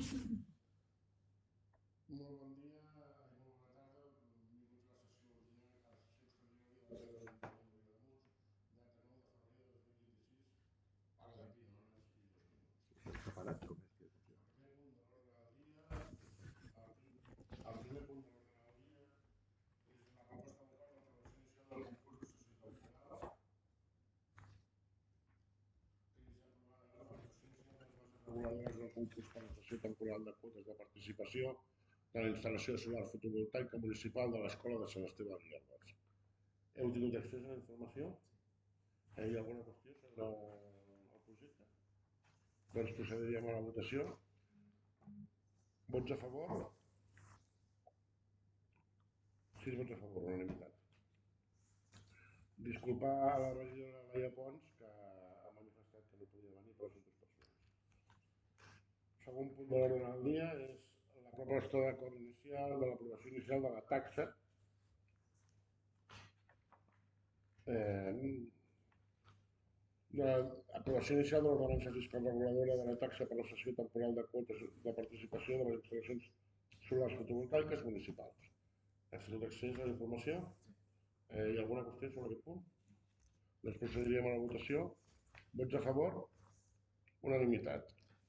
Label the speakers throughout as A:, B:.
A: Molt bon dia i molt bona tarda. Benvinguts a la sessió ordinària, a la sessió extraordinària de la Ple de l'Ajuntament de Vilademuls, data 9 de febrer de 2026. Paga de pino, no necessito 2 minuts.
B: Separat, com és que
A: El primer punt de l'ordre del dia és la proposta d'acord de l'aprovació inicial del concurs de sessió temporal. Utilitzar aprovada l'aprovació inicial de les bases reguladores del concurs per a la sessió temporal de quotes de participació de la instal·lació solar fotovoltaica municipal de l'Escola de Sant Esteve de Guiardós. Heu tingut accés a la informació? Hi ha alguna qüestió sobre el projecte? Doncs procediríem a la votació. Vots a favor? 6 vots a favor, unanimitat. Disculpar a la regidora Laia Pons, que ha manifestat que no podia venir per assumptes personals. Segon punt de l'ordre del dia és la proposta d'acord inicial de l'aprovació inicial de la taxa l'aprovació inicial de l'ordenança fiscal reguladora de la taxa per la cessió temporal de quotes de participació de les instal·lacions solars fotovoltaiques municipals. Has tingut accés a la informació? Hi ha alguna qüestió sobre aquest punt? Doncs procediríem a la votació. Vots a favor? Unanimitat.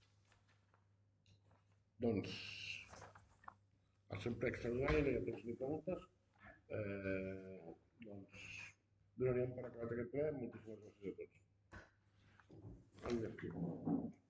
A: Doncs, al sempre extraordinari, no hi ha temps ni preguntes. Doncs, donaríem per acabat aquest ple. Moltíssimes gràcies a tots.